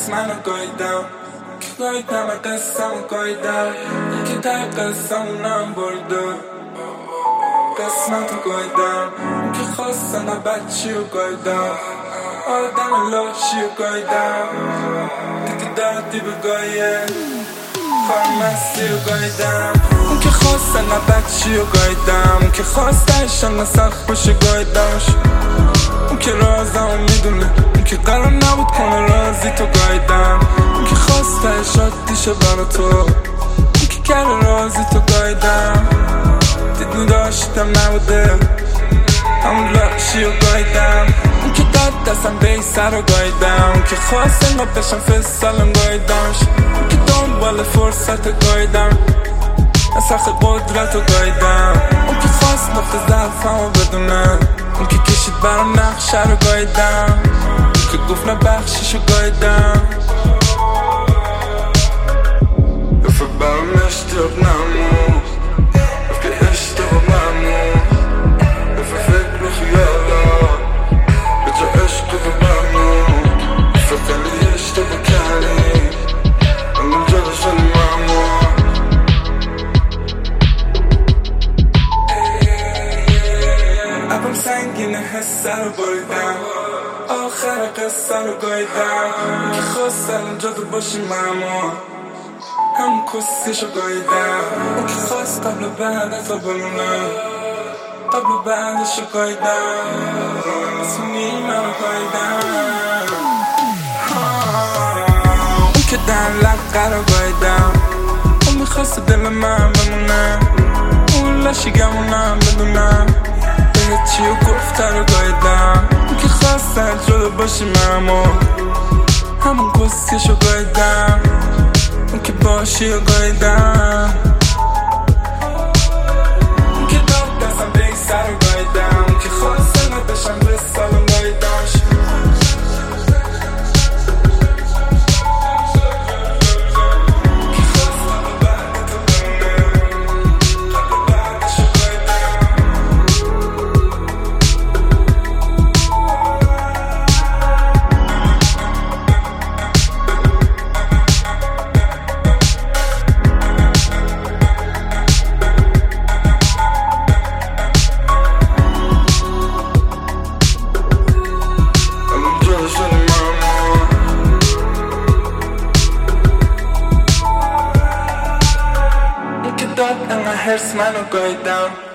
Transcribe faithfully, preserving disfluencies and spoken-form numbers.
منو گاییدم که گاییدم قصه‌مو گاییدم که در قصه‌مونم برده قسمتو گاییدم که خواستم بچی رو گاییدم آدم لاشی رو گاییدم دیگه دردی بگایه فارمسی رو گاییدم اون که خواستن بچی رو گاییدم که خواستشن سخت باشه گاییدمش اون که رازمو میدونه اون که قرار نبود کنه رازی تو گاییدم اون که خواستش عادیشه برا تو اون که کرده رازی تو گاییدم دید میداشتم نبوده همون لاشی رو گاییدم اون که داد دستم به ای سر رو گاییدم اون که خواست انگاه بشم فستالم گاییدمش اون که دنبال فرصت گاییدم از سخت قدرت رو گاییدم اون که خواست نقطه ضعفمو بدونه اون که کشید برام نقشه رو گاییدم اون که گفت نبخشیش رو گاییدم افه برام اشتیاق نمون اف که اشتیاق ممنون افه فکر و خیالات به جا عشق و ممنون افه خیلی اشتیاق کردی من جلوشن ممنون ابم سنگین حسه رو بریدم آخر قصه رو گاییدم که خواستم اونجا تو باشی ممنون همون کسیشو گاییدم اون که خواست قبل و بعدت رو بمونه قبل و بعدشو گاییدم اسمونی منو گاییدم اون که در لقه رو گاییدم اون میخواست دل من بمونه اون لاشی گمونم بدونم بهت چی و گفته رو گاییدم اون که خواست جدا باشی ممنون همون کسیشو گاییدم اون که باشی و گاییدم اون که داد دستم به ای سر رو گاییدم اون که خواسته نداشتم به سالم گاییدمش داد انقدر حرس منو گاییدم